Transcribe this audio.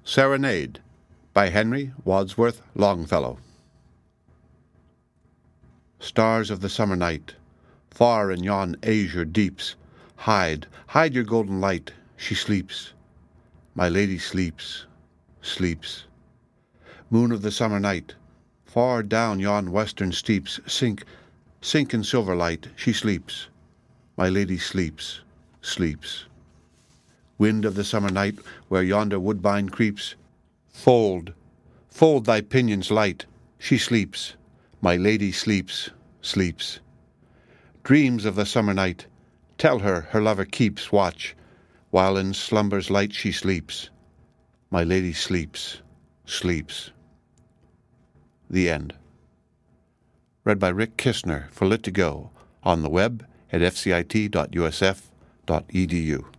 Serenade by Henry Wadsworth Longfellow. Stars of the summer night, far in yon azure deeps, hide your golden light, she sleeps. My lady sleeps, sleeps. Moon of the summer night, far down yon western steeps, sink in silver light, she sleeps. My lady sleeps, sleeps. Wind of the summer night, where yonder woodbine creeps, fold thy pinions light, she sleeps. My lady sleeps, sleeps. Dreams of the summer night, tell her lover keeps watch, while in slumber's light she sleeps. My lady sleeps, sleeps. The End. Read by Rick Kistner for Lit2Go, on the web at fcit.usf.edu.